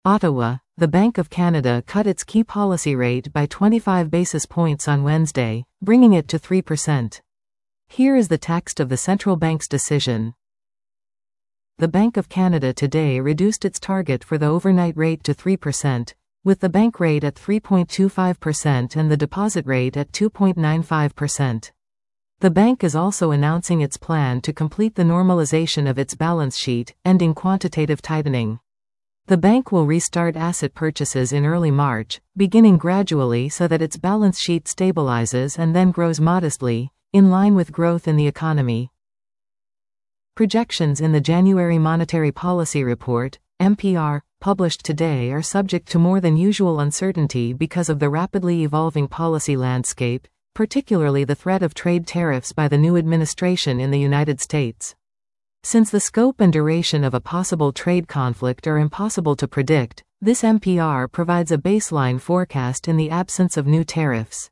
Ottawa, the Bank of Canada cut its key policy rate by 25 basis points on Wednesday, bringing it to 3%. Here is the text of the central bank's decision. The Bank of Canada today reduced its target for the overnight rate to 3%, with the bank rate at 3.25% and the deposit rate at 2.95%. The bank is also announcing its plan to complete the normalization of its balance sheet, ending quantitative tightening. The bank will restart asset purchases in early March, beginning gradually so that its balance sheet stabilizes and then grows modestly, in line with growth in the economy. Projections in the January Monetary Policy Report, MPR, published today are subject to more than usual uncertainty because of the rapidly evolving policy landscape, particularly the threat of trade tariffs by the new administration in the United States. Since the scope and duration of a possible trade conflict are impossible to predict, this MPR provides a baseline forecast in the absence of new tariffs.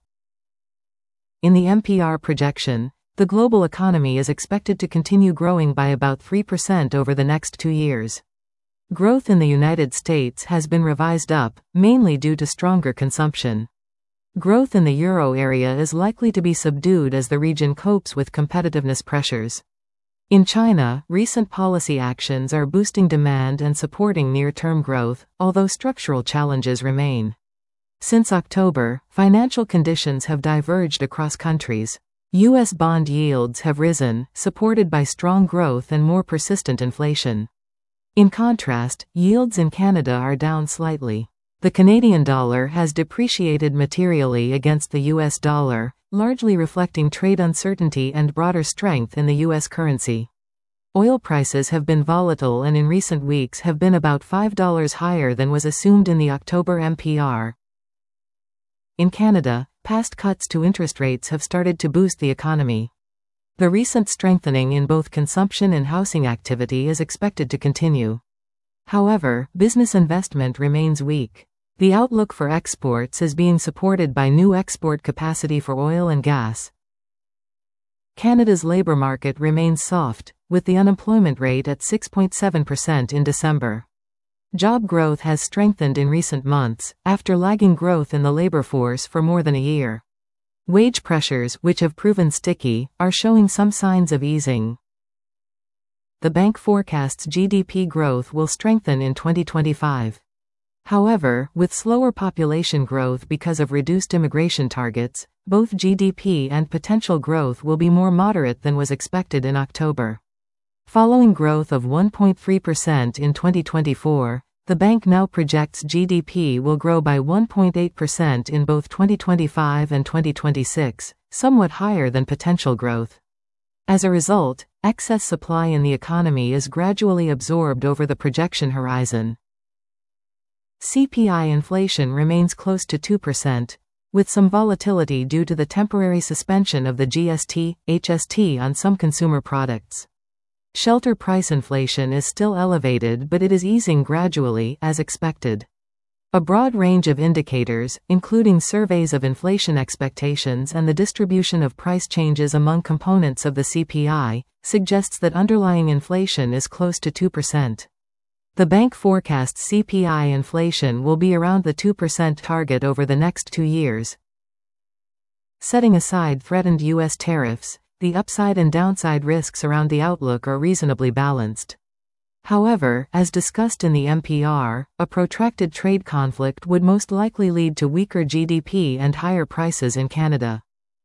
In the MPR projection, the global economy is expected to continue growing by about 3% over the next 2 years. Growth in the United States has been revised up, mainly due to stronger consumption. Growth in the euro area is likely to be subdued as the region copes with competitiveness pressures. In China, recent policy actions are boosting demand and supporting near-term growth, although structural challenges remain. Since October, financial conditions have diverged across countries. U.S. bond yields have risen, supported by strong growth and more persistent inflation. In contrast, yields in Canada are down slightly. The Canadian dollar has depreciated materially against the U.S. dollar, largely reflecting trade uncertainty and broader strength in the U.S. currency. Oil prices have been volatile and in recent weeks have been about $5 higher than was assumed in the October MPR. In Canada, past cuts to interest rates have started to boost the economy. The recent strengthening in both consumption and housing activity is expected to continue. However, business investment remains weak. The outlook for exports is being supported by new export capacity for oil and gas. Canada's labor market remains soft, with the unemployment rate at 6.7% in December. Job growth has strengthened in recent months, after lagging growth in the labor force for more than a year. Wage pressures, which have proven sticky, are showing some signs of easing. The bank forecasts GDP growth will strengthen in 2025. However, with slower population growth because of reduced immigration targets, both GDP and potential growth will be more moderate than was expected in October. Following growth of 1.3% in 2024, the bank now projects GDP will grow by 1.8% in both 2025 and 2026, somewhat higher than potential growth. As a result, excess supply in the economy is gradually absorbed over the projection horizon. CPI inflation remains close to 2%, with some volatility due to the temporary suspension of the GST, HST on some consumer products. Shelter price inflation is still elevated, but it is easing gradually, as expected. A broad range of indicators, including surveys of inflation expectations and the distribution of price changes among components of the CPI, suggests that underlying inflation is close to 2%. The bank forecasts CPI inflation will be around the 2% target over the next 2 years. Setting aside threatened U.S. tariffs, the upside and downside risks around the outlook are reasonably balanced. However, as discussed in the MPR, a protracted trade conflict would most likely lead to weaker GDP and higher prices in Canada.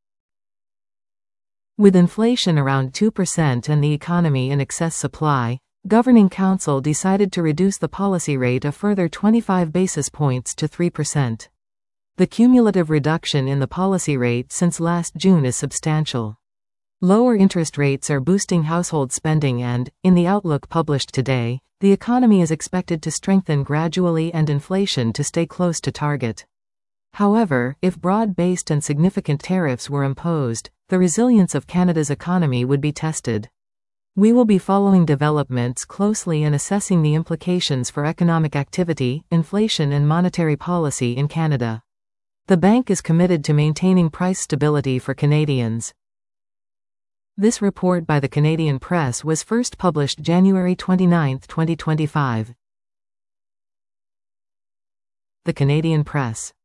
With inflation around 2% and the economy in excess supply, Governing Council decided to reduce the policy rate a further 25 basis points to 3%. The cumulative reduction in the policy rate since last June is substantial. Lower interest rates are boosting household spending and, in the outlook published today, the economy is expected to strengthen gradually and inflation to stay close to target. However, if broad-based and significant tariffs were imposed, the resilience of Canada's economy would be tested. We will be following developments closely and assessing the implications for economic activity, inflation and monetary policy in Canada. The bank is committed to maintaining price stability for Canadians. This report by the Canadian Press was first published January 29, 2025. the Canadian press.